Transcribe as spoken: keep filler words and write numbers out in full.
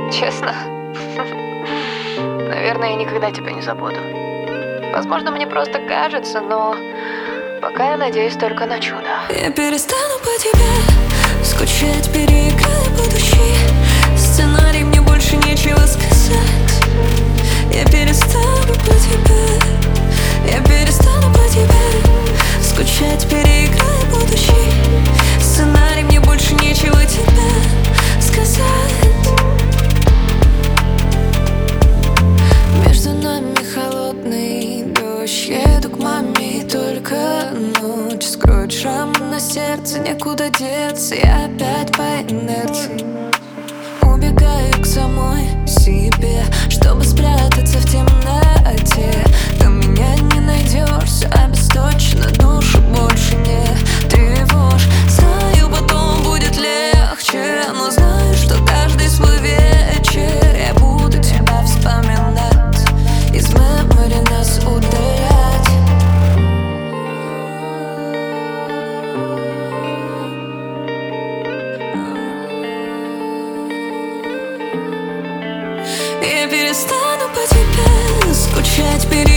Честно? Наверное, я никогда тебя не забуду. Возможно, мне просто кажется, но пока я надеюсь только на чудо. Я перестану по тебе скучать, переиграю будущий сценарий, мне больше нечего сказать. Я перестану по тебе, я перестану по тебе скучать, переиграю будущий сценарий, мне больше нечего тебе сказать. Между нами холодный дождь, еду к маме, и только ночь скроет шрам на сердце, некуда деться. Я опять по инерции убегаю к самой себе, чтобы спрятаться в темноте. Там меня не найдешь, все обесточено, душу больше не тревожь. Знаю, потом будет легче, но знаю, что каждый свой вечер я буду тебя вспоминать, из мемори нас удалять. Я перестану по тебе скучать, перейду